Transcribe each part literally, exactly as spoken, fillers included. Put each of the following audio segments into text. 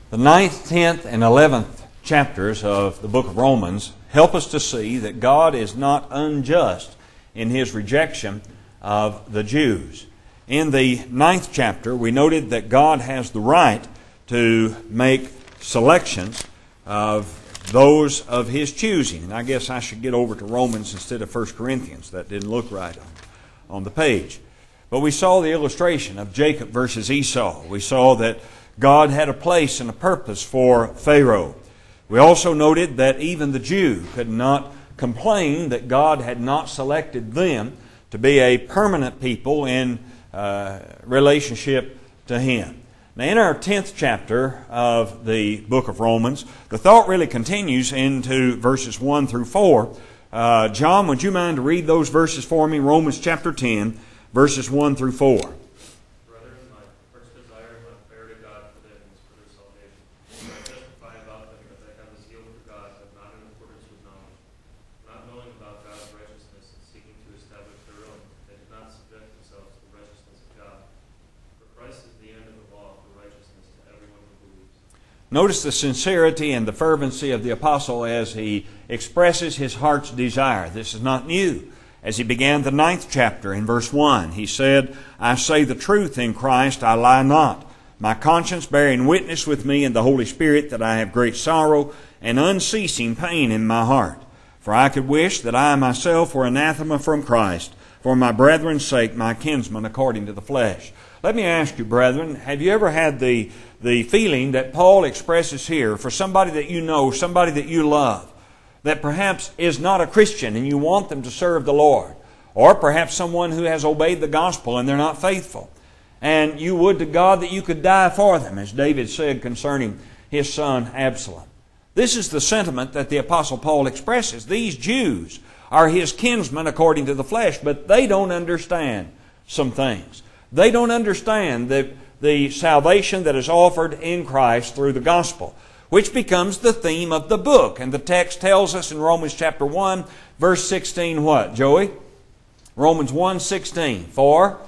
The ninth, tenth, and eleventh chapters of the book of Romans help us to see that God is not unjust in His rejection of the Jews. In the ninth chapter, we noted that God has the right to make selections of those of His choosing. And I guess I should get over to Romans instead of First Corinthians. That didn't look right on, on the page. But we saw the illustration of Jacob versus Esau. We saw that God had a place and a purpose for Pharaoh. We also noted that even the Jew could not complain that God had not selected them to be a permanent people in uh, relationship to Him. Now, in our tenth chapter of the book of Romans, the thought really continues into verses one through four. Uh, John, would you mind to read those verses for me? Romans chapter ten, verses one through four. Brethren, my first desire and my prayer to God for them is for their salvation. For I testify about them that they have a zeal for God, but not in accordance with knowledge. Not knowing about God's righteousness and seeking to establish their own, they did not subject themselves to the righteousness of God. For Christ is the end of the law for righteousness to everyone who believes. Notice the sincerity and the fervency of the apostle as he expresses his heart's desire. This is not new. As he began the ninth chapter in verse one, he said, I say the truth in Christ, I lie not. My conscience bearing witness with me in the Holy Spirit that I have great sorrow and unceasing pain in my heart. For I could wish that I myself were anathema from Christ, for my brethren's sake, my kinsmen according to the flesh. Let me ask you, brethren, have you ever had the, the feeling that Paul expresses here for somebody that you know, somebody that you love, that perhaps is not a Christian and you want them to serve the Lord? Or perhaps someone who has obeyed the gospel and they're not faithful. And you would to God that you could die for them, as David said concerning his son Absalom. This is the sentiment that the Apostle Paul expresses. These Jews are his kinsmen according to the flesh, but they don't understand some things. They don't understand the, the salvation that is offered in Christ through the gospel, which becomes the theme of the book. And the text tells us in Romans chapter one, verse sixteen, what, Joey? Romans one sixteen. For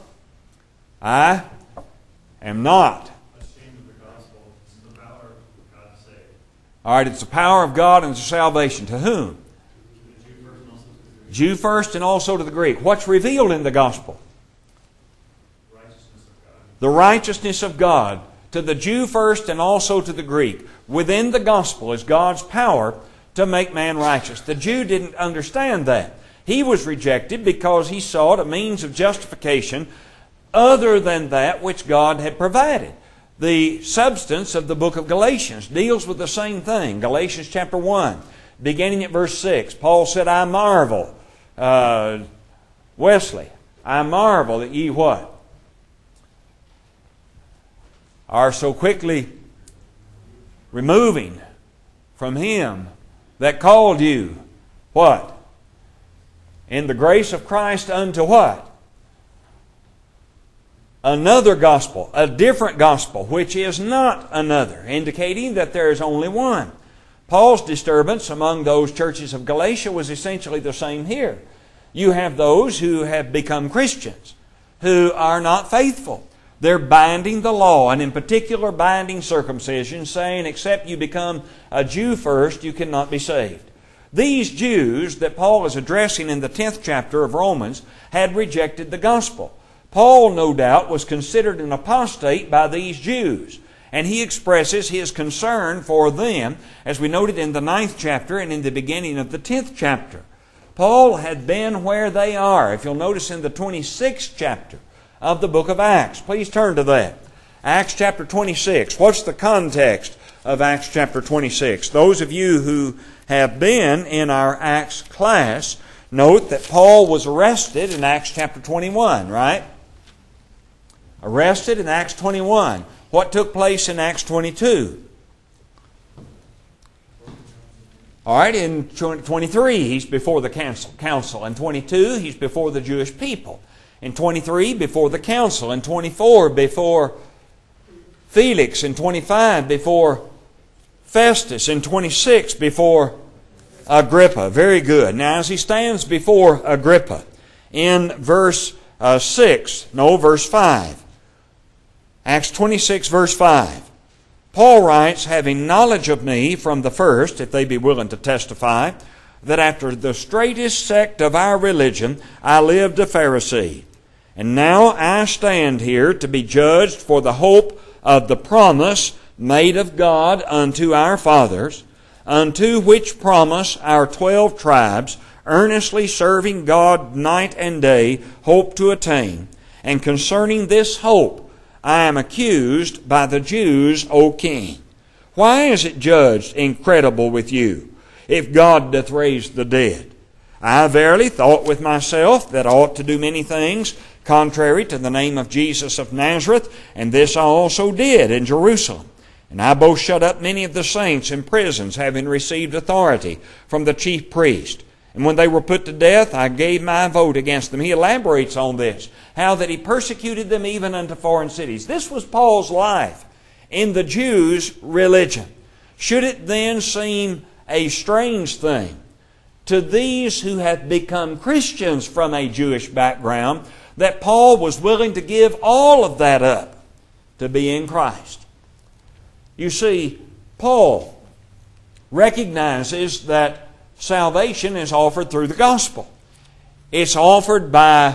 I am not ashamed of the gospel. It's the power of God to save. All right, it's the power of God and the salvation. To whom? To the Jew first and also to the Greek. Jew first and also to the Greek. What's revealed in the gospel? Righteousness of God. The righteousness of God. To the Jew first and also to the Greek. Within the gospel is God's power to make man righteous. The Jew didn't understand that. He was rejected because he sought a means of justification other than that which God had provided. The substance of the book of Galatians deals with the same thing. Galatians chapter one, beginning at verse six. Paul said, I marvel, uh, Wesley, I marvel that ye what? Are so quickly removing from Him that called you, what? In the grace of Christ unto what? Another gospel, a different gospel, which is not another, indicating that there is only one. Paul's disturbance among those churches of Galatia was essentially the same here. You have those who have become Christians, who are not faithful. They're binding the law, and in particular binding circumcision, saying except you become a Jew first, you cannot be saved. These Jews that Paul is addressing in the tenth chapter of Romans had rejected the gospel. Paul, no doubt, was considered an apostate by these Jews, and he expresses his concern for them, as we noted in the ninth chapter and in the beginning of the tenth chapter. Paul had been where they are. If you'll notice in the twenty-sixth chapter of the book of Acts. Please turn to that. Acts chapter twenty-six. What's the context of Acts chapter twenty-six? Those of you who have been in our Acts class note that Paul was arrested in Acts chapter twenty-one, right? Arrested in Acts twenty-one. What took place in Acts twenty-two? All right, in twenty-three, he's before the council. In twenty-two, he's before the Jewish people. In twenty-three, before the council. In twenty-four, before Felix. In twenty-five, before Festus. In twenty-six, before Agrippa. Very good. Now, as he stands before Agrippa, in verse uh, six, no, verse five. Acts twenty-six, verse five. Paul writes, having knowledge of me from the first, if they be willing to testify, that after the straightest sect of our religion I lived a Pharisee. And now I stand here to be judged for the hope of the promise made of God unto our fathers, unto which promise our twelve tribes, earnestly serving God night and day, hope to attain. And concerning this hope I am accused by the Jews, O King. Why is it judged incredible with you, if God doth raise the dead? I verily thought with myself that I ought to do many things contrary to the name of Jesus of Nazareth, and this I also did in Jerusalem. And I both shut up many of the saints in prisons, having received authority from the chief priest. And when they were put to death, I gave my vote against them. He elaborates on this, how that he persecuted them even unto foreign cities. This was Paul's life in the Jews' religion. Should it then seem a strange thing to these who have become Christians from a Jewish background that Paul was willing to give all of that up to be in Christ? You see, Paul recognizes that salvation is offered through the gospel. It's offered by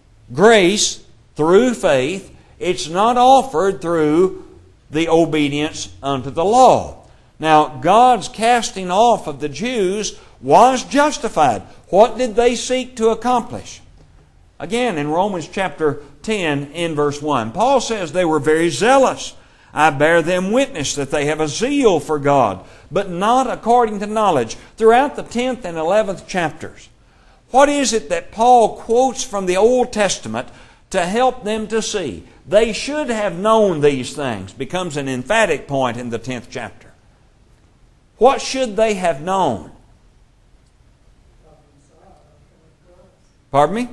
grace through faith. It's not offered through the obedience unto the law. Now, God's casting off of the Jews was justified. What did they seek to accomplish? Again, in Romans chapter ten, in verse one, Paul says they were very zealous. I bear them witness that they have a zeal for God, but not according to knowledge. Throughout the tenth and eleventh chapters, what is it that Paul quotes from the Old Testament to help them to see? They should have known these things. Becomes an emphatic point in the tenth chapter. What should they have known? Pardon me?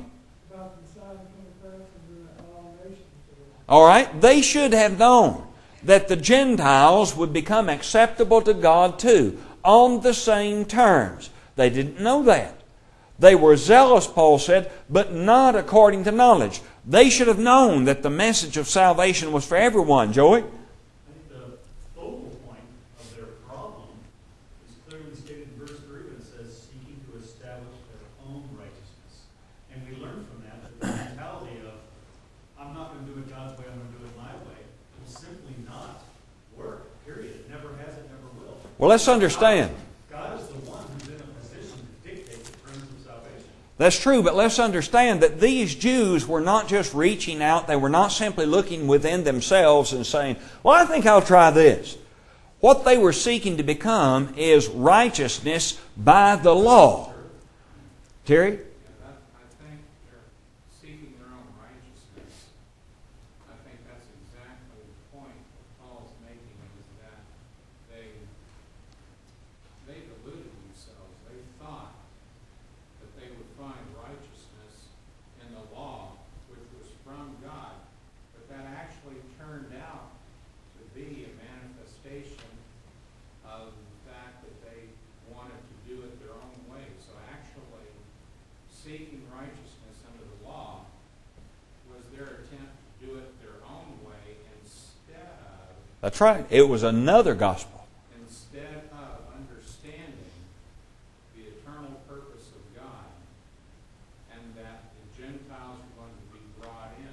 All right, they should have known that the Gentiles would become acceptable to God too, on the same terms. They didn't know that. They were zealous, Paul said, but not according to knowledge. They should have known that the message of salvation was for everyone. Joey? I think the focal point of their problem is clearly stated in verse three when it says, seeking to establish their own righteousness. And we learn from that that the mentality of, I'm not going to do it God's way, I'm going to do it my way, will simply not work, period. It never has, it never will. Well, let's understand. God, God is the one who's in a position to dictate the terms of salvation. That's true, but let's understand that these Jews were not just reaching out. They were not simply looking within themselves and saying, well, I think I'll try this. What they were seeking to become is righteousness by the law. Terry? I think they're seeking their own righteousness. I think that's exactly the point that Paul's making, is that they, they deluded themselves. They thought that they would find righteousness in the law, which was from God, but that actually turned out to be a manifestation of the fact that they wanted to do it their own way. So actually, seeking righteousness under the law was their attempt to do it their own way instead of That's right. It was another gospel. instead of understanding the eternal purpose of God and that the Gentiles were going to be brought in.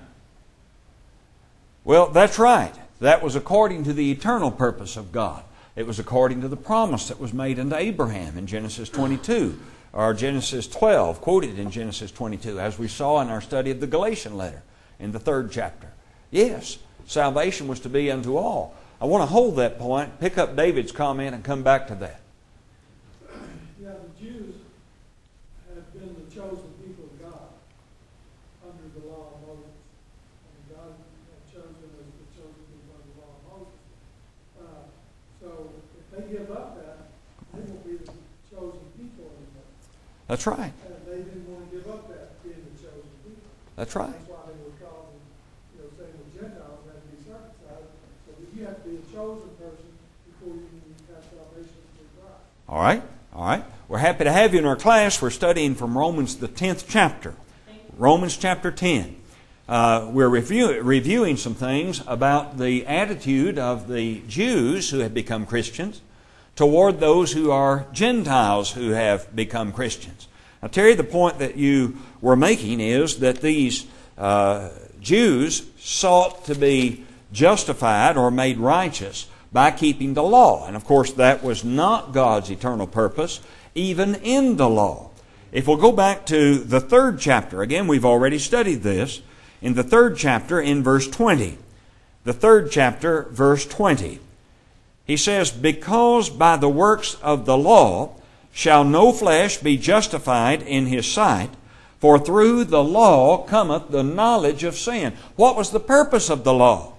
Well, that's right. That was according to the eternal purpose of God. It was according to the promise that was made unto Abraham in Genesis twenty-two, or Genesis twelve, quoted in Genesis twenty-two, as we saw in our study of the Galatian letter in the third chapter. Yes, salvation was to be unto all. I want to hold that point, pick up David's comment, and come back to that. Yeah, the Jews have been the chosen people of God under the law of Moses. And God had chosen them as the chosen people under the law of Moses. Uh, so if they give up that, they won't be the chosen people anymore. That's right. And they didn't want to give up that being the chosen people. That's right. That's why they were calling, you know, saying the Gentiles had to be circumcised. So that you have to be a chosen person before you can have salvation through Christ. All right. All right. We're happy to have you in our class. We're studying from Romans, the tenth chapter. Romans chapter ten. uh, we're review, reviewing some things about the attitude of the Jews who have become Christians toward those who are Gentiles who have become Christians. Now, Terry, the point that you were making is that these uh, Jews sought to be justified or made righteous by keeping the law. And of course, that was not God's eternal purpose, even in the law. If we'll go back to the third chapter, again, we've already studied this, in the third chapter in verse twenty. The third chapter, verse twenty. He says, "Because by the works of the law shall no flesh be justified in his sight, for through the law cometh the knowledge of sin." What was the purpose of the law?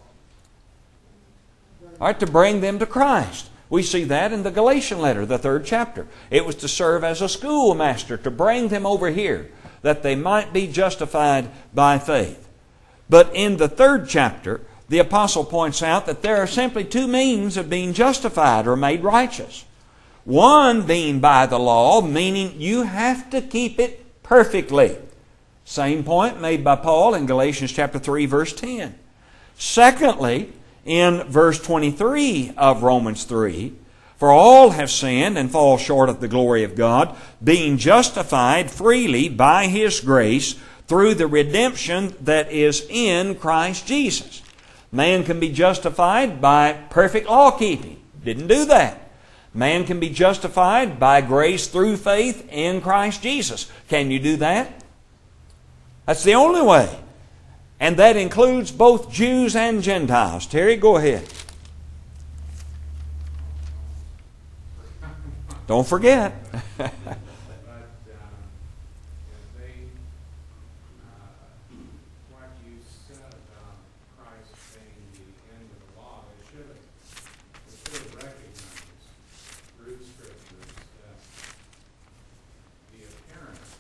All right, to bring them to Christ. We see that in the Galatian letter, the third chapter. It was to serve as a schoolmaster, to bring them over here, that they might be justified by faith. But in the third chapter, the apostle points out that there are simply two means of being justified or made righteous. One being by the law, meaning you have to keep it perfectly. Same point made by Paul in Galatians chapter three, verse ten. Secondly, in verse twenty-three of Romans three, "For all have sinned and fall short of the glory of God, being justified freely by His grace through the redemption that is in Christ Jesus." Man can be justified by perfect law keeping. Didn't do that. Man can be justified by grace through faith in Christ Jesus. Can you do that? That's the only way. And that includes both Jews and Gentiles. Terry, go ahead. Don't forget. But um, if they, uh, what you said about Christ being the end of the law, they should have, they should have recognized through Scriptures that the appearance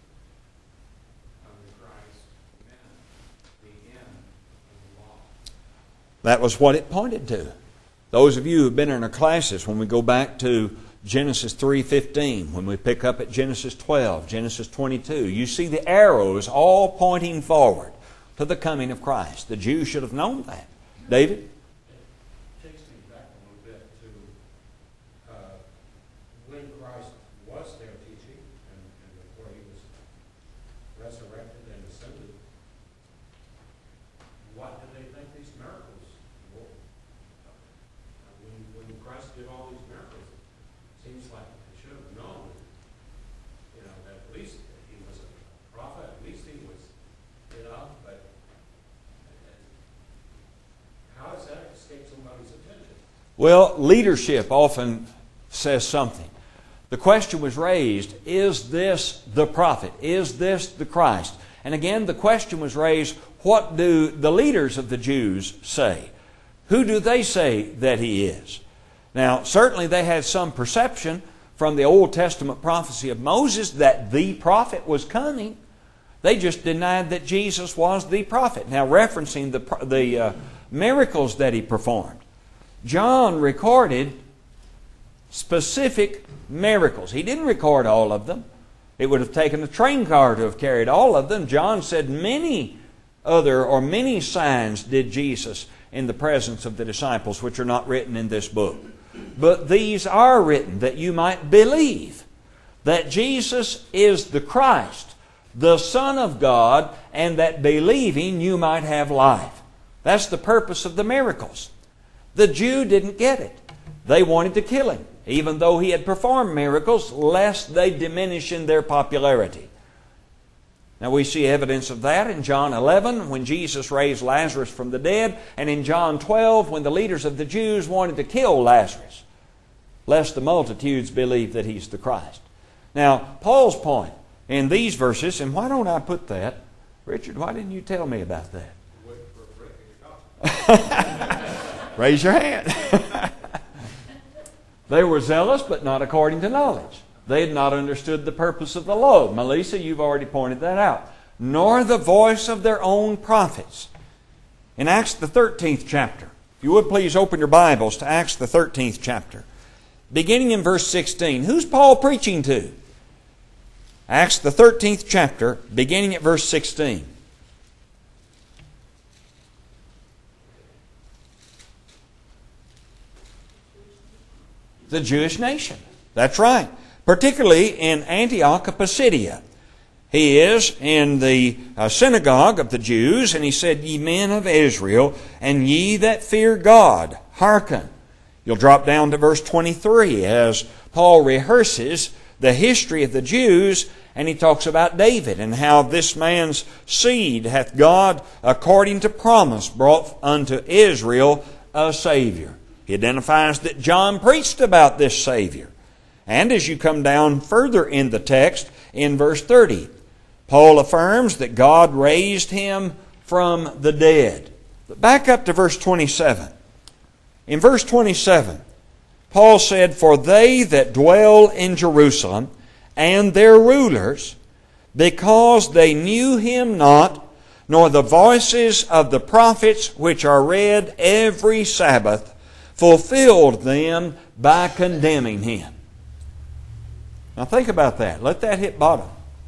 of the Christ meant the end of the law. That was what it pointed to. Those of you who have been in our classes, when we go back to Genesis three fifteen, when we pick up at Genesis twelve, Genesis twenty-two, you see the arrows all pointing forward to the coming of Christ. The Jews should have known that. David? It takes me back a little bit to uh, when Christ was there teaching and, and before He was resurrected and ascended. What did they think these miracles were? When, when Christ did all these miracles, seems like they should have known, you know, that at least He was a prophet, at least He was, you know, but how does that escape somebody's attention? Well, leadership often says something. The question was raised, is this the prophet? Is this the Christ? And again, the question was raised, what do the leaders of the Jews say? Who do they say that He is? Now, certainly they had some perception from the Old Testament prophecy of Moses that the prophet was coming. They just denied that Jesus was the prophet. Now, referencing the, the uh, miracles that He performed, John recorded specific miracles. He didn't record all of them. It would have taken a train car to have carried all of them. John said many other or many signs did Jesus in the presence of the disciples, which are not written in this book. But these are written that you might believe that Jesus is the Christ, the Son of God, and that believing you might have life. That's the purpose of the miracles. The Jew didn't get it. They wanted to kill Him, even though He had performed miracles, lest they diminish in their popularity. Now we see evidence of that in John eleven, when Jesus raised Lazarus from the dead, and in John twelve, when the leaders of the Jews wanted to kill Lazarus, lest the multitudes believe that He's the Christ. Now, Paul's point in these verses, and why don't I put that? Richard, why didn't you tell me about that? Raise your hand. They were zealous, but not according to knowledge. They had not understood the purpose of the law. Melissa, you've already pointed that out. Nor the voice of their own prophets. In Acts the thirteenth chapter, if you would please open your Bibles to Acts the thirteenth chapter. Beginning in verse sixteen. Who's Paul preaching to? Acts the thirteenth chapter, beginning at verse sixteen. the Jewish nation. That's right. Particularly in Antioch of Pisidia. He is in the uh, synagogue of the Jews, and he said, "Ye men of Israel, and ye that fear God, hearken." You'll drop down to verse twenty-three as Paul rehearses the history of the Jews, and he talks about David and how this man's seed hath God, according to promise, brought unto Israel a Savior. He identifies that John preached about this Savior. And as you come down further in the text, in verse thirty, Paul affirms that God raised him from the dead. But back up to verse twenty-seven. In verse twenty-seven, Paul said, "For they that dwell in Jerusalem and their rulers, because they knew him not, nor the voices of the prophets which are read every Sabbath, fulfilled them by condemning him." Now think about that. Let that hit bottom.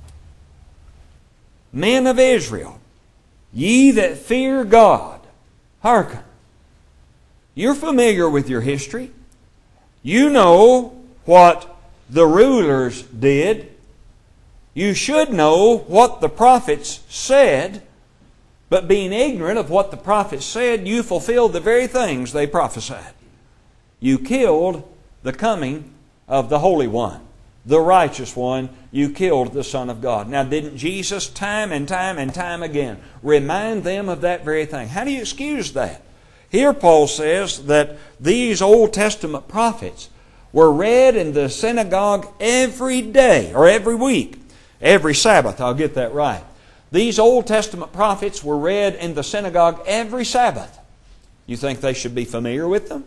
Men of Israel, ye that fear God, hearken. You're familiar with your history. You know what the rulers did. You should know what the prophets said, but being ignorant of what the prophets said, you fulfilled the very things they prophesied. You killed the coming of the Holy One, the righteous one. You killed the Son of God. Now, didn't Jesus time and time and time again remind them of that very thing? How do you excuse that? Here Paul says that these Old Testament prophets were read in the synagogue every day, or every week, every Sabbath, I'll get that right. These Old Testament prophets were read in the synagogue every Sabbath. You think they should be familiar with them?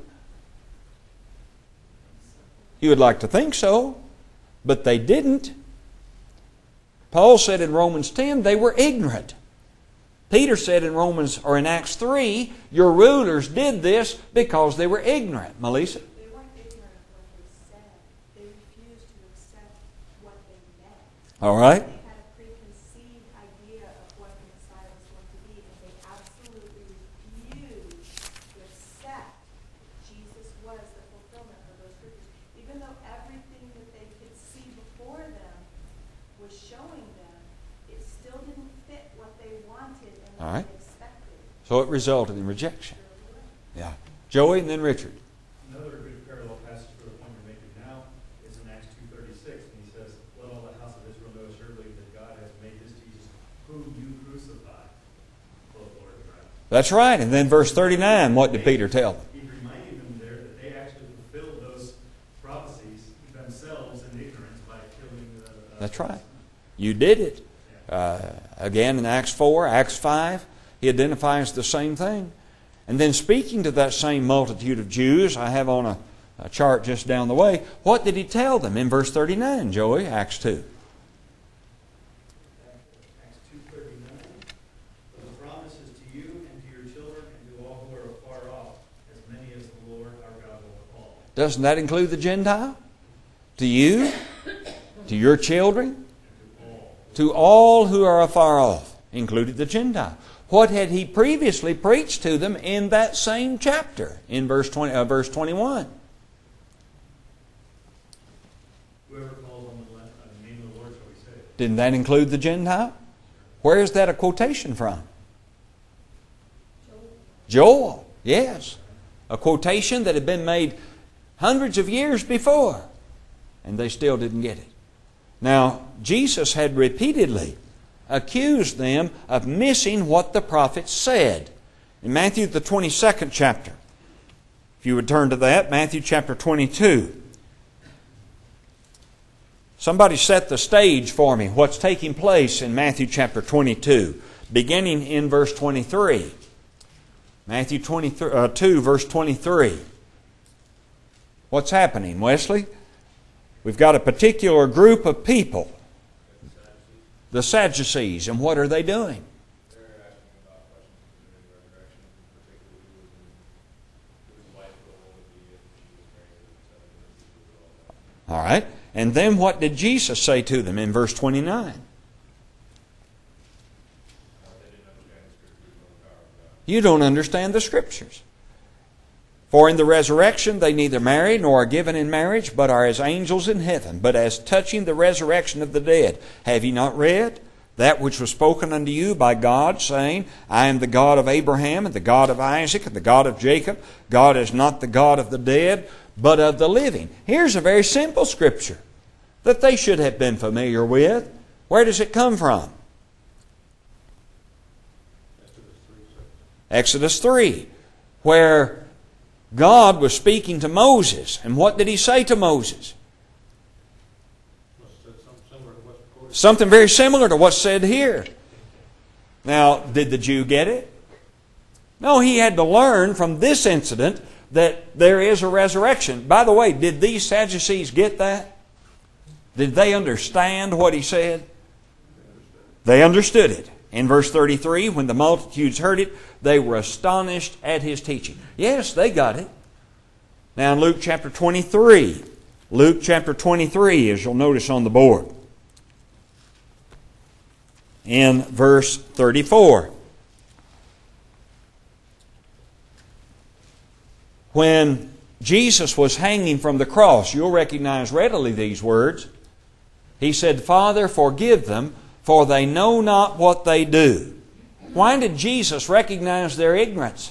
You would like to think so, but they didn't. Paul said in Romans ten they were ignorant. Peter said in Romans or in Acts three, your rulers did this because they were ignorant. Melissa? They weren't ignorant of what they said. They refused to accept what they meant. All right. They had a preconceived idea of what the Messiah was going to be, and they absolutely refused to accept Jesus was the fulfillment of those scriptures. Even though everything that they could see before them was showing them, it still didn't fit what they wanted and what All right. they expected. So it resulted in rejection. Yeah. Joey and then Richard. Another good parallel passage for the point you're making now is in Acts two thirty-six, and he says, "Let all the house of Israel know assuredly that God has made this Jesus, whom you crucified, both Lord and Christ." That's right. And then verse thirty-nine, what did Peter tell them? He's reminding them there that they actually fulfilled those prophecies themselves in ignorance by killing the... Uh, That's right. You did it. Uh, again in Acts four, Acts five, he identifies the same thing. And then speaking to that same multitude of Jews, I have on a, a chart just down the way, what did he tell them in verse thirty-nine, Joey, Acts two? Acts two thirty-nine, "For the promise is to you and to your children and to all who are afar off, as many as the Lord our God will call." Doesn't that include the Gentile? To you? To your children? To all who are afar off, included the Gentile. What had he previously preached to them in that same chapter, in verse twenty, uh, verse twenty-one? Whoever calls on the la- uh, the name of the Lord shall be saved. Didn't that include the Gentile? Where is that a quotation from? Joel, yes. A quotation that had been made hundreds of years before, and they still didn't get it. Now, Jesus had repeatedly accused them of missing what the prophets said. In Matthew, the twenty-second chapter, if you would turn to that, Matthew chapter twenty-two. Somebody set the stage for me. What's taking place in Matthew chapter twenty-two, beginning in verse twenty-three. Matthew twenty-two, verse twenty-three. What's happening, Wesley? We've got a particular group of people, the Sadducees, and what are they doing? They're asking about questions concerning the resurrection, particularly who was in, whose life goal would be if Jesus Christ and seven All right. And then what did Jesus say to them in verse twenty-nine? You don't understand the Scriptures. For in the resurrection they neither marry nor are given in marriage, but are as angels in heaven. But as touching the resurrection of the dead, have ye not read that which was spoken unto you by God, saying, I am the God of Abraham, and the God of Isaac, and the God of Jacob. God is not the God of the dead, but of the living. Here's a very simple scripture that they should have been familiar with. Where does it come from? Exodus three, where God was speaking to Moses. And what did He say to Moses? Something very similar to what's said here. Now, did the Jew get it? No, he had to learn from this incident that there is a resurrection. By the way, did these Sadducees get that? Did they understand what He said? They understood it. In verse thirty-three, when the multitudes heard it, they were astonished at His teaching. Yes, they got it. Now in Luke chapter twenty-three, Luke chapter twenty-three, as you'll notice on the board, in verse thirty-four. When Jesus was hanging from the cross, you'll recognize readily these words. He said, Father, forgive them, for they know not what they do. Why did Jesus recognize their ignorance?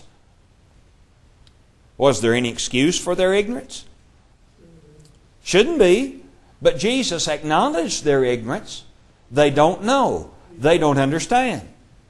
Was there any excuse for their ignorance? Shouldn't be. But Jesus acknowledged their ignorance. They don't know. They don't understand.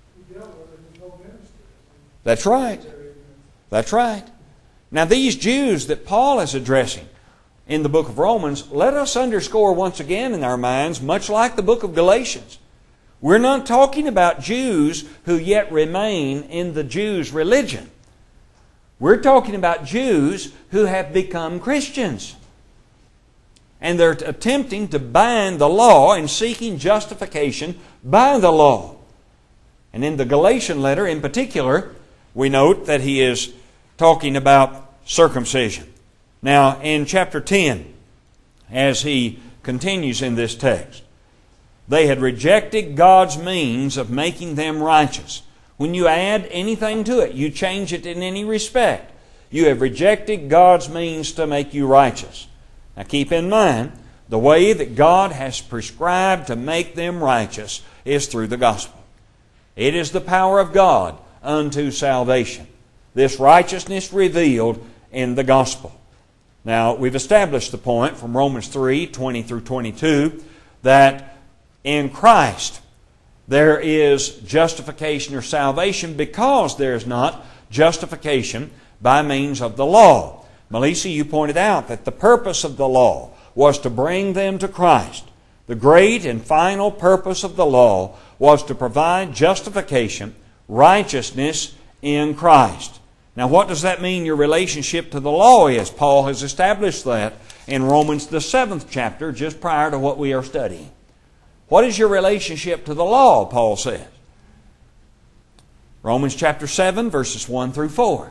That's right. That's right. Now these Jews that Paul is addressing in the book of Romans, let us underscore once again in our minds, much like the book of Galatians, we're not talking about Jews who yet remain in the Jews' religion. We're talking about Jews who have become Christians. And they're attempting to bind the law and seeking justification by the law. And in the Galatian letter in particular, we note that he is talking about circumcision. Now, in chapter ten, as he continues in this text, they had rejected God's means of making them righteous. When you add anything to it, you change it in any respect, you have rejected God's means to make you righteous. Now keep in mind, the way that God has prescribed to make them righteous is through the gospel. It is the power of God unto salvation. This righteousness revealed in the gospel. Now, we've established the point from Romans three, twenty through twenty-two, that in Christ there is justification or salvation because there is not justification by means of the law. Melissa, you pointed out that the purpose of the law was to bring them to Christ. The great and final purpose of the law was to provide justification, righteousness in Christ. Now, what does that mean your relationship to the law is? Paul has established that in Romans the seventh chapter, just prior to what we are studying. What is your relationship to the law, Paul says? Romans chapter seven, verses one through four.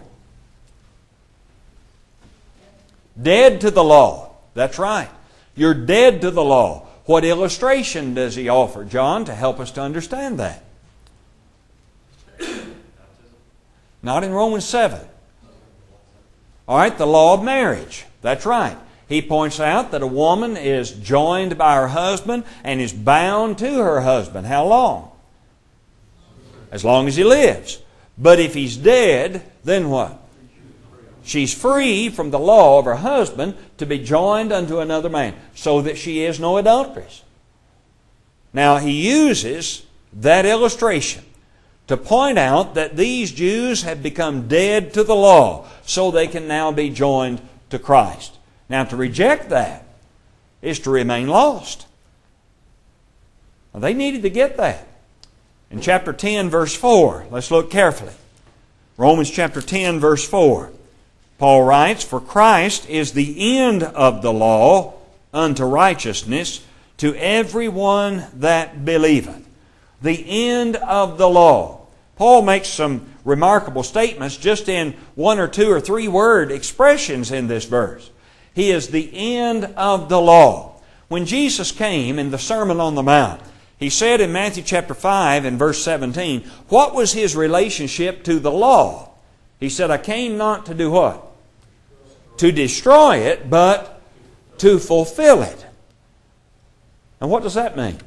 Dead to the law. That's right. You're dead to the law. What illustration does he offer, John, to help us to understand that? Not in Romans seven. All right, the law of marriage. That's right. He points out that a woman is joined by her husband and is bound to her husband. How long? As long as he lives. But if he's dead, then what? She's free from the law of her husband to be joined unto another man, so that she is no adulteress. Now, he uses that illustration to point out that these Jews have become dead to the law, so they can now be joined to Christ. Now, to reject that is to remain lost. Now, they needed to get that. In chapter ten, verse four, let's look carefully. Romans chapter ten, verse four. Paul writes, For Christ is the end of the law unto righteousness to every one that believeth. The end of the law. Paul makes some remarkable statements just in one or two or three word expressions in this verse. He is the end of the law. When Jesus came in the Sermon on the Mount, he said in Matthew chapter five and verse seventeen, what was his relationship to the law? He said, I came not to do what? to destroy it, but to fulfill it. And what does that mean?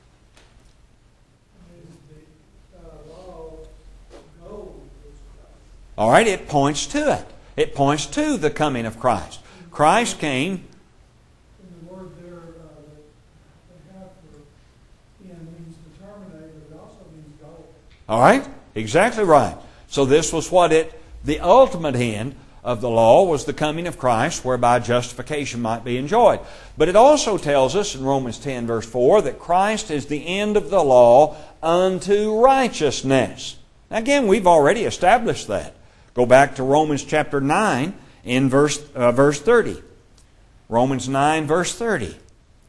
All right, it points to it. It points to the coming of Christ. Christ came. In the word there, uh, they have for in means to terminate, but it also means goal. All right, exactly right. So this was what it, the ultimate end of the law was the coming of Christ, whereby justification might be enjoyed. But it also tells us in Romans ten, verse four, that Christ is the end of the law unto righteousness. Now again, we've already established that. Go back to Romans chapter nine in verse, uh, verse thirty. Romans nine, verse thirty.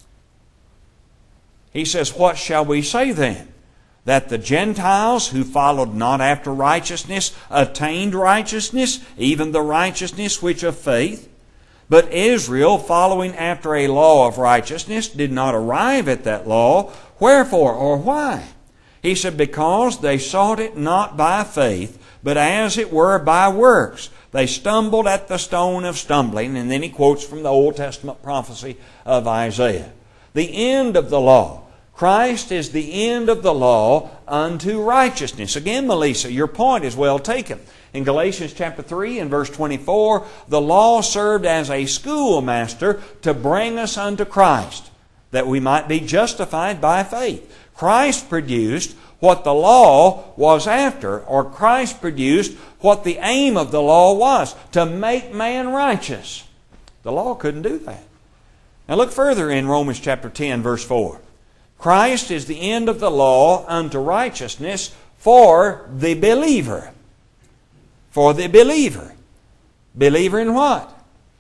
He says, "What shall we say then? That the Gentiles who followed not after righteousness attained righteousness, even the righteousness which of faith? But Israel, following after a law of righteousness, did not arrive at that law. Wherefore, or why? He said, because they sought it not by faith, but as it were by works. They stumbled at the stone of stumbling." And then he quotes from the Old Testament prophecy of Isaiah. The end of the law. Christ is the end of the law unto righteousness. Again, Melissa, your point is well taken. In Galatians chapter three and verse twenty-four, the law served as a schoolmaster to bring us unto Christ, that we might be justified by faith. Christ produced what the law was after, or Christ produced what the aim of the law was, to make man righteous. The law couldn't do that. Now look further in Romans chapter ten, verse four. Christ is the end of the law unto righteousness for the believer. For the believer. Believer in what?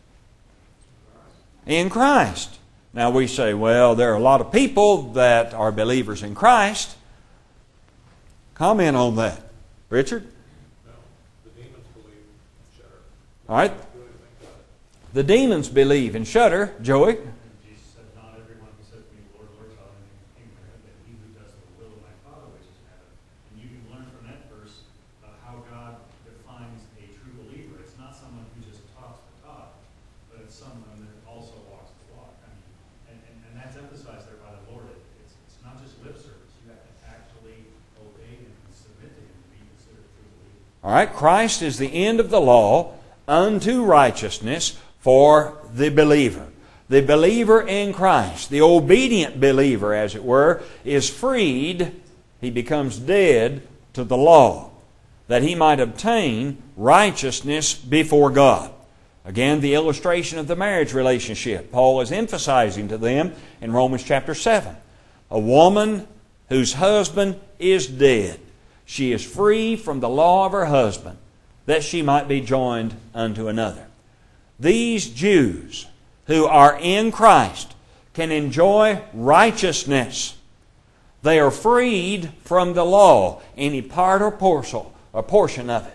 In Christ. Now we say, well, there are a lot of people that are believers in Christ. Comment on that. Richard? No, the demons believe and shudder. All right. The demons believe and shudder. Joey? Jesus said, "Not everyone who says to me, Lord, Lord, shall enter the kingdom of heaven, but he who does the will of my Father which is in heaven." And you can learn from that verse uh, how God defines a true believer. It's not someone who just talks the talk, but it's someone that also walks the walk. I mean, and, and, and that's emphasized there by the Lord. It, it's, it's not just lip service. You have to actually obey Him and submit to Him to be considered a true believer. All right. Christ is the end of the law unto righteousness for the believer. The believer in Christ, the obedient believer, as it were, is freed. He becomes dead to the law, that he might obtain righteousness before God. Again, the illustration of the marriage relationship. Paul is emphasizing to them in Romans chapter seven. A woman whose husband is dead. She is free from the law of her husband, that she might be joined unto another. These Jews who are in Christ can enjoy righteousness. They are freed from the law, any part or portion, or portion of it.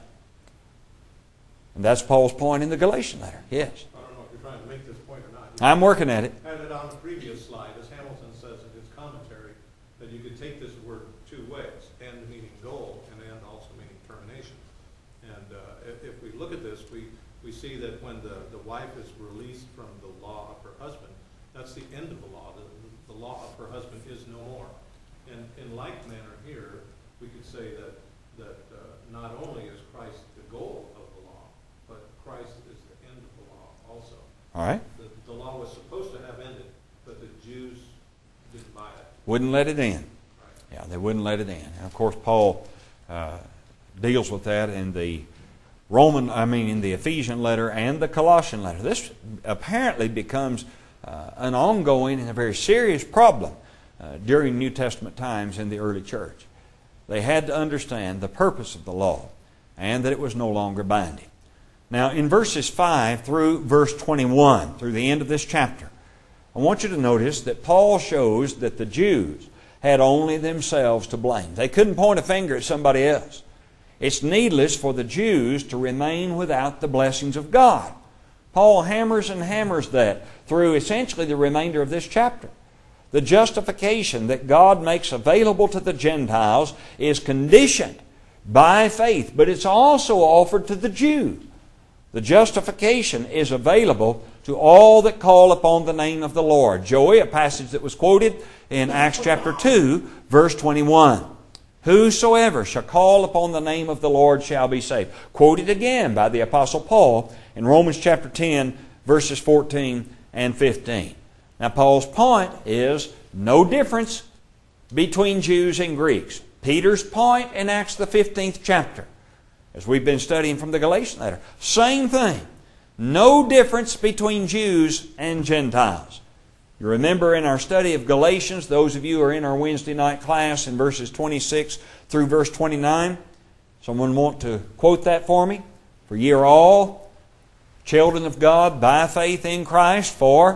And that's Paul's point in the Galatian letter. Yes. I don't know if you're trying to make this point or not. I'm working at it. Had it on the previous slide, as Hamilton says in his commentary, that you could take this word two ways, end meaning goal, and end also meaning termination. And uh, if, if we look at this, we, we see that when the, the wife is released from the law of her husband, that's the end of the law. The, the law of her husband is no more. And in like manner here, we could say that, that uh, not only is Christ the goal of the law, but Christ is the end of the law also. All right. The, the law was supposed to have ended, but the Jews didn't buy it. Wouldn't let it in. Right. Yeah, they wouldn't let it in. And of course, Paul uh, deals with that in the Roman, I mean, in the Ephesian letter and the Colossian letter. This apparently becomes uh, an ongoing and a very serious problem uh, during New Testament times in the early church. They had to understand the purpose of the law and that it was no longer binding. Now, in verses five through verse twenty-one, through the end of this chapter, I want you to notice that Paul shows that the Jews had only themselves to blame. They couldn't point a finger at somebody else. It's needless for the Jews to remain without the blessings of God. Paul hammers and hammers that through essentially the remainder of this chapter. The justification that God makes available to the Gentiles is conditioned by faith, but it's also offered to the Jew. The justification is available to all that call upon the name of the Lord. Joey, a passage that was quoted in Acts chapter two, verse twenty-one. Whosoever shall call upon the name of the Lord shall be saved. Quoted again by the Apostle Paul in Romans chapter ten, verses fourteen and fifteen. Now Paul's point is no difference between Jews and Greeks. Peter's point in Acts the fifteenth chapter, as we've been studying from the Galatian letter, same thing. No difference between Jews and Gentiles. You remember in our study of Galatians, those of you who are in our Wednesday night class in verses twenty-six through verse twenty-nine, someone want to quote that for me? For ye are all children of God by faith in Christ, for...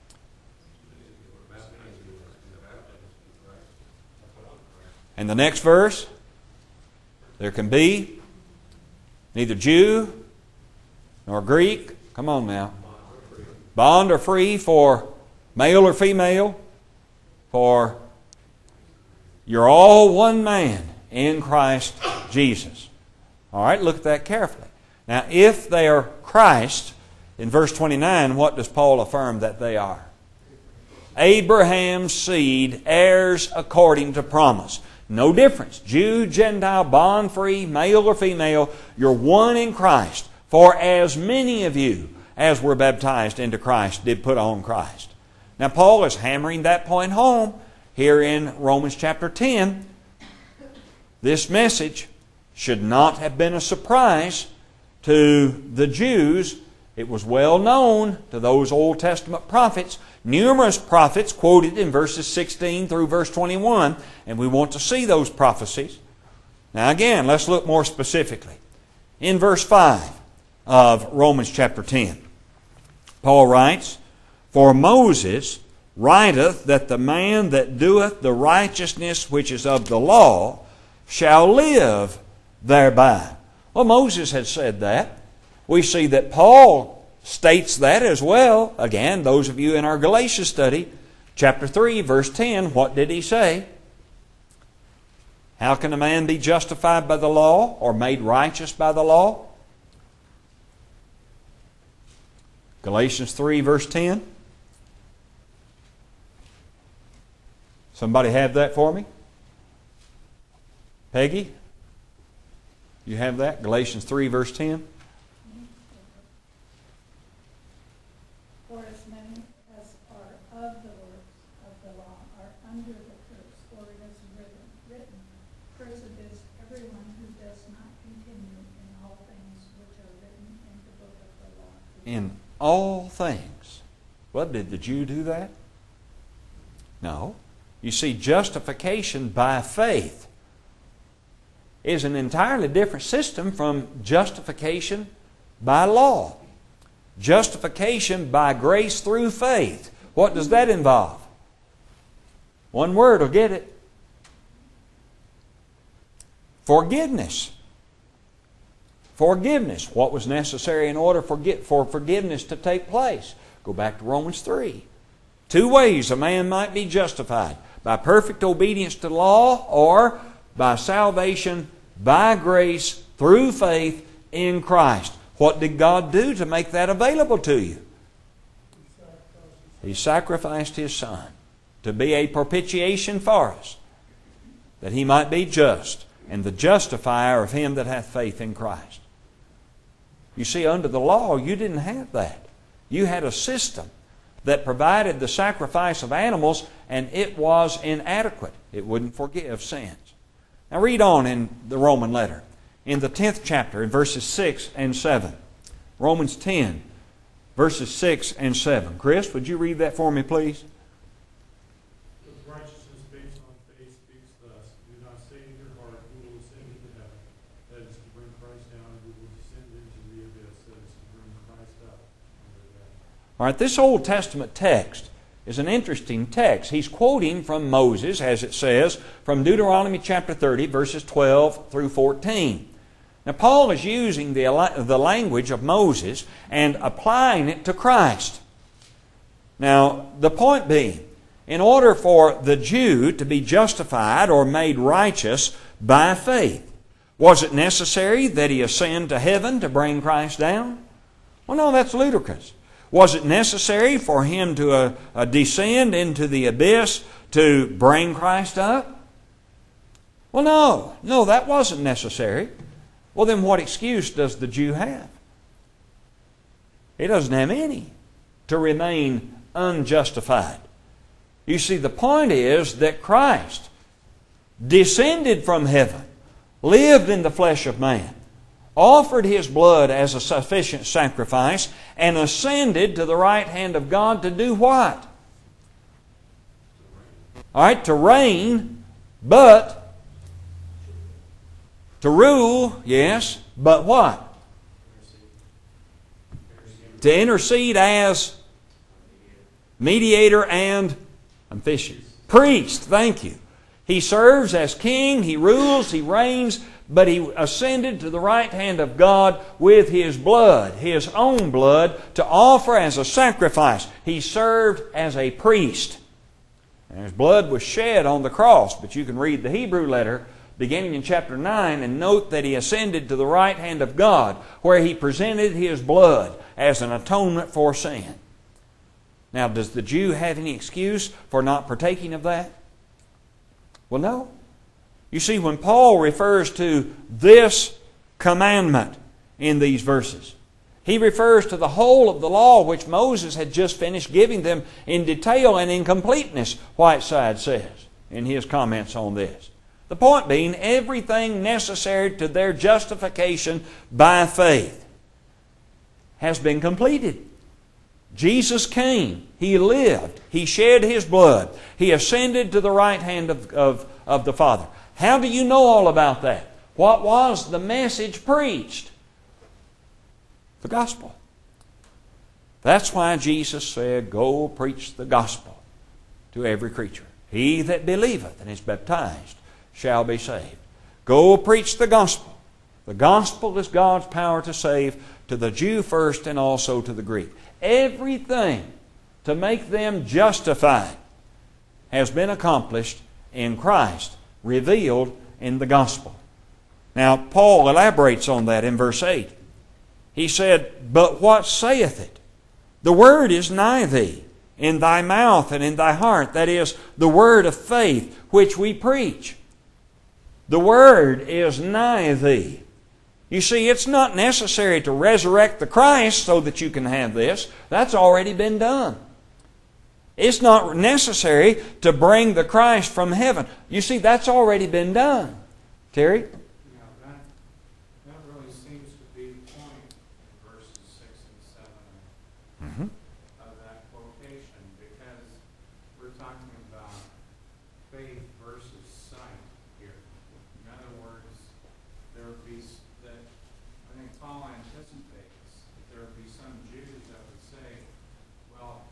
And the next verse, there can be neither Jew nor Greek, come on now, bond or free, for male or female, for you're all one man in Christ Jesus. All right, look at that carefully. Now, if they are Christ, in verse twenty-nine, what does Paul affirm that they are? Abraham's seed, heirs according to promise. No difference. Jew, Gentile, bond free, male or female, you're one in Christ. For as many of you as were baptized into Christ did put on Christ. Now Paul is hammering that point home here in Romans chapter ten. This message should not have been a surprise to the Jews. It was well known to those Old Testament prophets. Numerous prophets quoted in verses sixteen through verse twenty-one, and we want to see those prophecies. Now again, let's look more specifically. In verse five of Romans chapter ten, Paul writes, For Moses writeth that the man that doeth the righteousness which is of the law shall live thereby. Well, Moses had said that. We see that Paul states that as well. Again, those of you in our Galatians study, chapter three, verse ten, what did he say? How can a man be justified by the law or made righteous by the law? Galatians three, verse ten. Somebody have that for me? Peggy? You have that? Galatians three, verse ten. For as many as are of the works of the law are under the curse, for it is written, written, Cursed is everyone who does not continue in all things which are written in the book of the law. In all things. Well, did the Jew do that? No. You see, justification by faith is an entirely different system from justification by law. Justification by grace through faith. What does that involve? One word will get it. Forgiveness. Forgiveness. What was necessary in order for forgiveness to take place? Go back to Romans three. Two ways a man might be justified. By perfect obedience to law, or by salvation by grace through faith in Christ. What did God do to make that available to you? He sacrificed His Son to be a propitiation for us, that He might be just and the justifier of him that hath faith in Christ. You see, under the law, you didn't have that. You had a system that provided the sacrifice of animals, and it was inadequate. It wouldn't forgive sins. Now read on in the Roman letter, in the tenth chapter, in verses six and seven. Romans ten, verses six and seven. Chris, would you read that for me, please? The righteousness based on faith speaks thus, do not say in your heart, who will ascend into heaven, that is to bring Christ down, and who will descend into the abyss, that is to bring Christ up under death. All right, this Old Testament text is an interesting text. He's quoting from Moses, as it says, from Deuteronomy chapter thirty, verses twelve through fourteen. Now, Paul is using the, the language of Moses and applying it to Christ. Now, the point being, in order for the Jew to be justified or made righteous by faith, was it necessary that he ascend to heaven to bring Christ down? Well, no, that's ludicrous. Was it necessary for him to uh, uh, descend into the abyss to bring Christ up? Well, no. No, that wasn't necessary. Well, then what excuse does the Jew have? He doesn't have any to remain unjustified. You see, the point is that Christ descended from heaven, lived in the flesh of man, offered His blood as a sufficient sacrifice, and ascended to the right hand of God to do what? All right, to reign, but to rule, yes, but what? To intercede as mediator and, I'm fishing, priest, thank you. He serves as king, He rules, He reigns, but He ascended to the right hand of God with His blood, His own blood, to offer as a sacrifice. He served as a priest. And His blood was shed on the cross, but you can read the Hebrew letter beginning in chapter nine and note that He ascended to the right hand of God, where He presented His blood as an atonement for sin. Now, does the Jew have any excuse for not partaking of that? Well, no. You see, when Paul refers to this commandment in these verses, he refers to the whole of the law which Moses had just finished giving them in detail and in completeness, Whiteside says in his comments on this. The point being, everything necessary to their justification by faith has been completed. Jesus came. He lived. He shed His blood. He ascended to the right hand of, of, of the Father. How do you know all about that? What was the message preached? The gospel. That's why Jesus said, "Go preach the gospel to every creature. He that believeth and is baptized shall be saved." Go preach the gospel. The gospel is God's power to save, to the Jew first and also to the Greek. Everything to make them justified has been accomplished in Christ, revealed in the gospel. Now, Paul elaborates on that in verse eight. He said, "But what saith it? The word is nigh thee, in thy mouth and in thy heart." That is, the word of faith which we preach. The word is nigh thee. You see, it's not necessary to resurrect the Christ so that you can have this. That's already been done. It's not necessary to bring the Christ from heaven. You see, that's already been done. Terry? Yeah, that, that really seems to be the point in verses six and seven Mm-hmm. of that quotation, because we're talking about faith versus sight here. In other words, there would be, s- that I think Paul anticipates that there would be some Jews that would say, well,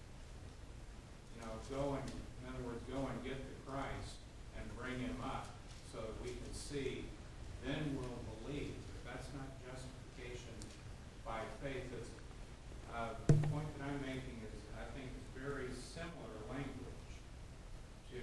you know, go and, in other words, go and get the Christ and bring Him up so that we can see, then we'll believe. But that's not justification by faith. It's, uh, the point that I'm making is, I think it's very similar language to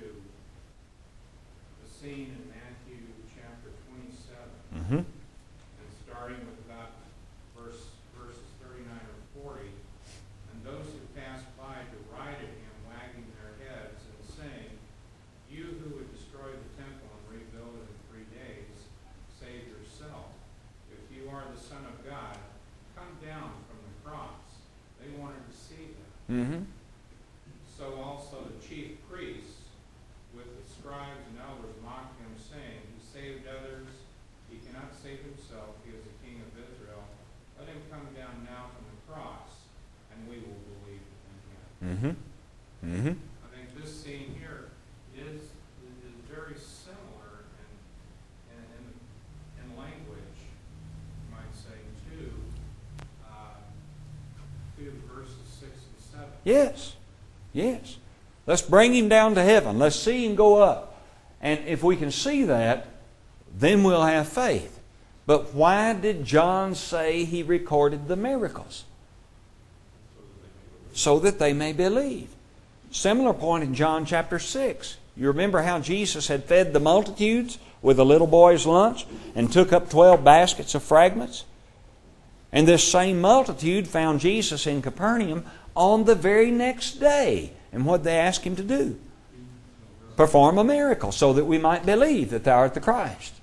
the scene in Matthew chapter twenty-seven. Mm-hmm. And starting with about verse, verses thirty-nine or forty, "And those who passed by derided Him, wagging their heads, and saying, You who would destroy the temple and rebuild it in three days, save yourself. If you are the Son of God, come down from the cross." They wanted to see that. Mm-hmm. So also the chief priests with the scribes and elders mocked Him, saying, He saved others, He cannot save Himself, He is the King of Israel. Let Him come down now from the cross, and we will believe in Him. Mm-hmm. Mm-hmm. I think this scene here is, is very similar in, in, in, in language, you might say, to, uh, to verses six and seven. Yes. Yes. Let's bring Him down to heaven. Let's see Him go up. And if we can see that, then we'll have faith. But why did John say he recorded the miracles? So that they may believe. Similar point in John chapter six. You remember how Jesus had fed the multitudes with a little boy's lunch and took up twelve baskets of fragments? And this same multitude found Jesus in Capernaum on the very next day. And what did they ask Him to do? Perform a miracle so that we might believe that Thou art the Christ.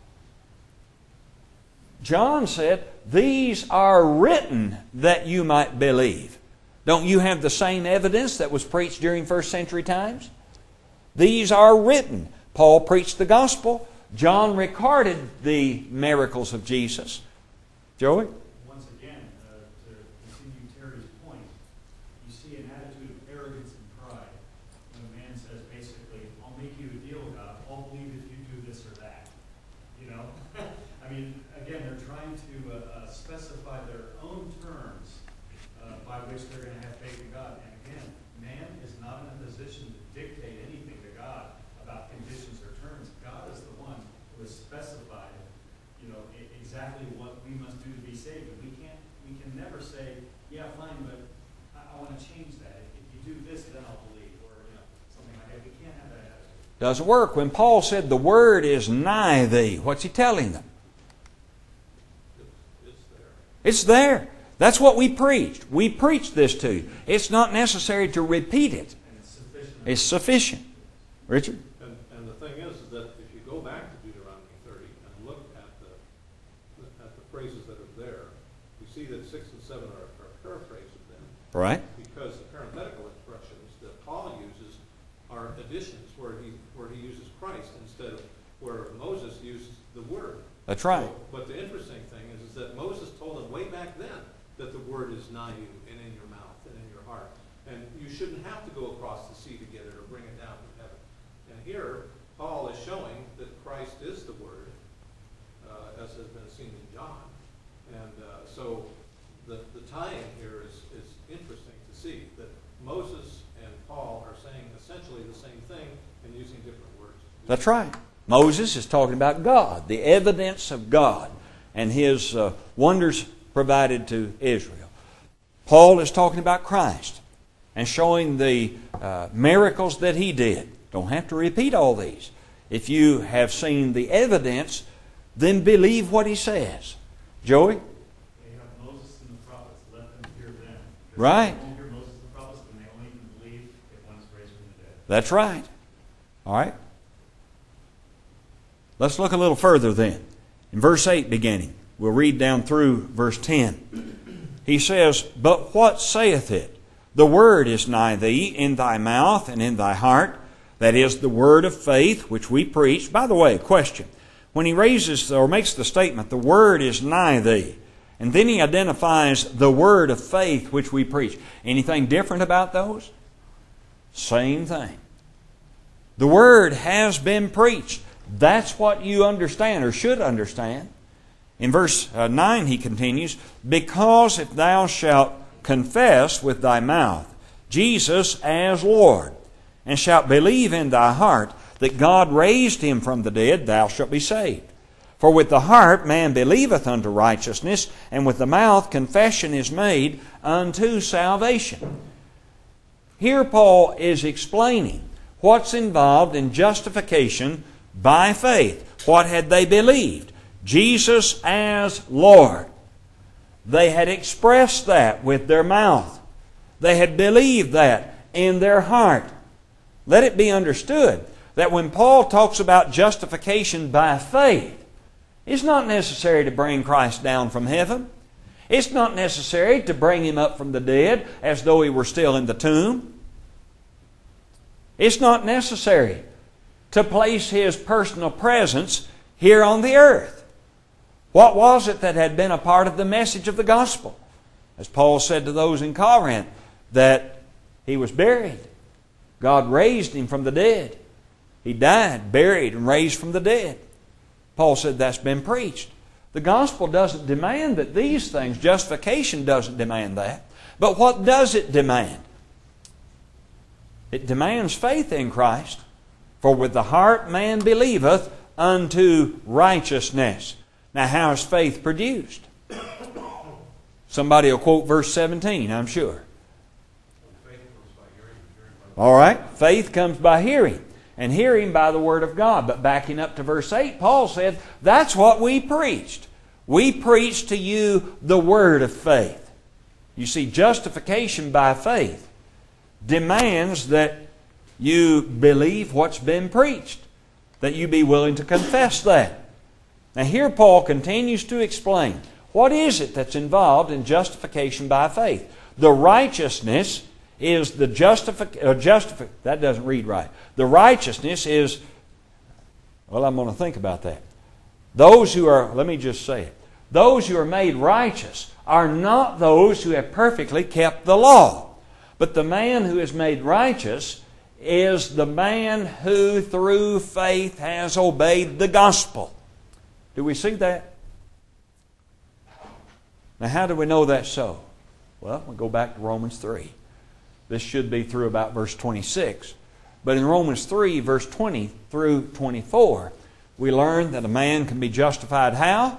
John said, these are written that you might believe. Don't you have the same evidence that was preached during first century times? These are written. Paul preached the gospel. John recorded the miracles of Jesus. Joey? Once again, uh, to continue Terry's point, you see an attitude of arrogance and pride when a man says basically, I'll make you a deal, God. I'll believe if you do this or that. You know? I mean, again, they're trying to uh, uh, specify their own terms uh, by which they're going to have faith in God. And again, man is not in a position to dictate anything to God about conditions or terms. God is the one who has specified, you know, e- exactly what we must do to be saved. And we can't, we can never say, yeah, fine, but I, I want to change that. If, if you do this, then I'll believe, or you know, something like that. We can't have that attitude. Doesn't work. When Paul said the word is nigh thee, what's he telling them? It's there. That's what we preached. We preached this to you. It's not necessary to repeat it. And it's sufficient. It's sufficient. Richard? And, and the thing is, is that if you go back to Deuteronomy thirty and look at the at the phrases that are there, you see that six and seven are, are paraphrased of them. Right. Because the parenthetical expressions that Paul uses are additions where he where he uses Christ instead of where Moses used the word. That's right. So, but the interesting thing is, is that Moses told them way back then that the word is nigh you and in your mouth and in your heart. And you shouldn't have to go across the sea to get it or bring it down from heaven. And here, Paul is showing that Christ is the word, uh, as has been seen in John. And uh, so the, the tie-in here is, is interesting to see that Moses and Paul are saying essentially the same thing and using different words. That's right. Moses is talking about God, the evidence of God, and His uh, wonders provided to Israel. Paul is talking about Christ and showing the uh, miracles that He did. Don't have to repeat all these. If you have seen the evidence, then believe what he says. Joey? They have Moses and the prophets. Let them hear them. Because Right. If they don't hear Moses and the prophets, then they only can believe if one is raised from the dead. That's right. All right. Let's look a little further then. In verse eight beginning, we'll read down through verse ten. He says, "But what saith it? The word is nigh thee, in thy mouth and in thy heart. That is the word of faith which we preach." By the way, question. When he raises or makes the statement, the word is nigh thee, and then he identifies the word of faith which we preach. Anything different about those? Same thing. The word has been preached. That's what you understand or should understand. In verse uh, nine he continues, "Because if thou shalt confess with thy mouth Jesus as Lord, and shalt believe in thy heart that God raised Him from the dead, thou shalt be saved. For with the heart man believeth unto righteousness, and with the mouth confession is made unto salvation." Here Paul is explaining what's involved in justification by faith. What had they believed? Jesus as Lord. They had expressed that with their mouth. They had believed that in their heart. Let it be understood that when Paul talks about justification by faith, it's not necessary to bring Christ down from heaven. It's not necessary to bring Him up from the dead as though He were still in the tomb. It's not necessary to place His personal presence here on the earth. What was it that had been a part of the message of the gospel? As Paul said to those in Corinth, that He was buried. God raised Him from the dead. He died, buried, and raised from the dead. Paul said that's been preached. The gospel doesn't demand that these things, justification doesn't demand that. But what does it demand? It demands faith in Christ. For with the heart man believeth unto righteousness. Now how is faith produced? Somebody will quote verse seventeen, I'm sure. All right, faith comes by hearing, and hearing by the Word of God. But backing up to verse eight, Paul said, that's what we preached. We preach to you the word of faith. You see, justification by faith demands that you believe what's been preached, that you be willing to confess that. Now here Paul continues to explain what is it that's involved in justification by faith. The righteousness is the justification, uh, justifi- that doesn't read right. The righteousness is, well, I'm going to think about that. Those who are, let me just say it, those who are made righteous are not those who have perfectly kept the law. But the man who is made righteous is the man who through faith has obeyed the gospel. Do we see that? Now how do we know that's so? Well, we'll go back to Romans three. This should be through about verse twenty-six. But in Romans three, verse twenty through twenty-four, we learn that a man can be justified how?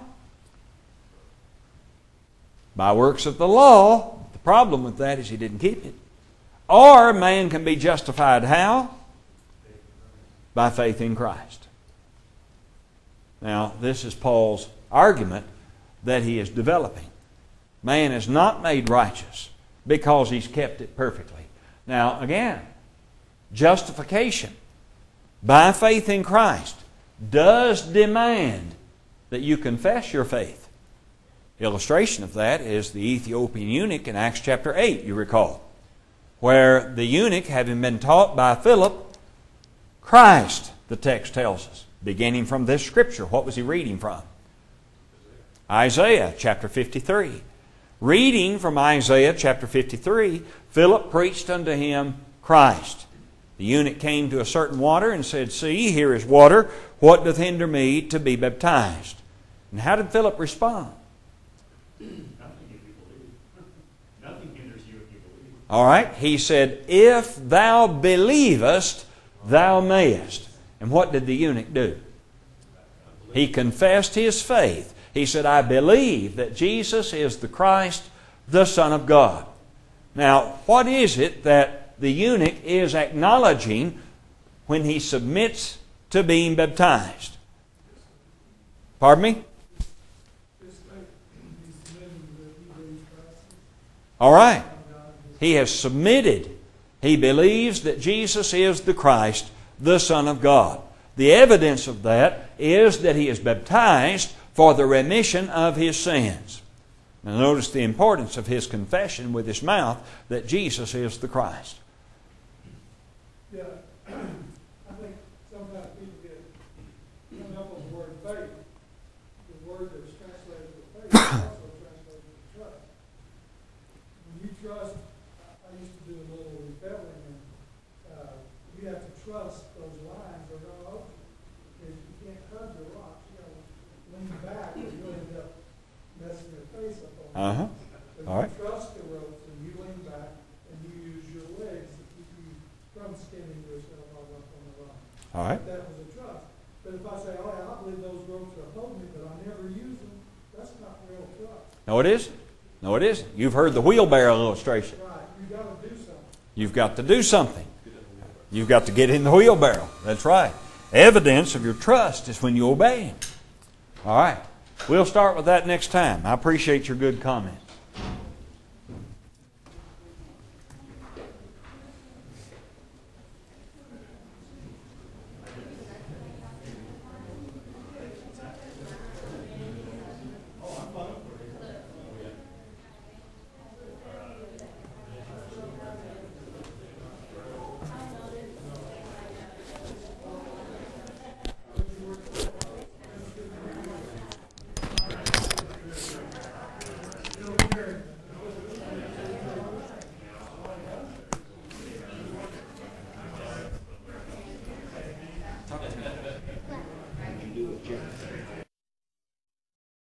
By works of the law. The problem with that is he didn't keep it. Or a man can be justified how? By faith in Christ. Now, this is Paul's argument that he is developing. Man is not made righteous because he's kept it perfectly. Now, again, justification by faith in Christ does demand that you confess your faith. Illustration of that is the Ethiopian eunuch in Acts chapter eight, you recall, where the eunuch, having been taught by Philip, Christ, the text tells us, beginning from this scripture. What was he reading from? Isaiah chapter fifty-three. Reading from Isaiah chapter fifty-three, Philip preached unto him Christ. The eunuch came to a certain water and said, See, here is water. What doth hinder me to be baptized? And how did Philip respond? Nothing if you believe. Nothing hinders you if you believe. All right. He said, If thou believest, thou mayest. And what did the eunuch do? He confessed his faith. He said, I believe that Jesus is the Christ, the Son of God. Now, what is it that the eunuch is acknowledging when he submits to being baptized? Pardon me? All right. He has submitted. He believes that Jesus is the Christ, the Son of God. The evidence of that is that he is baptized for the remission of his sins. Now notice the importance of his confession with his mouth that Jesus is the Christ. Yeah, I think sometimes people get hung up on the word faith. The word that's translated as faith is also translated as trust. When you trust, I I used to do a little repelling, and uh, you have to trust those lines are going to open. Because you can't hug the rocks. You got to lean back, and you end up messing your face up on it. Uh-huh. But All you right. trust the ropes, and you lean back, and you use your legs to keep you from skinning yourself up on the rock. All right. That was a trust. But if I say, oh, yeah, I believe those ropes are holding me, but I never use them, that's not real trust. No, it isn't. No, it isn't. You've heard the wheelbarrow illustration. Right. You got to do something. You've got to do something. You've got to get in the wheelbarrow. That's right. Evidence of your trust is when you obey Him. All right. We'll start with that next time. I appreciate your good comments.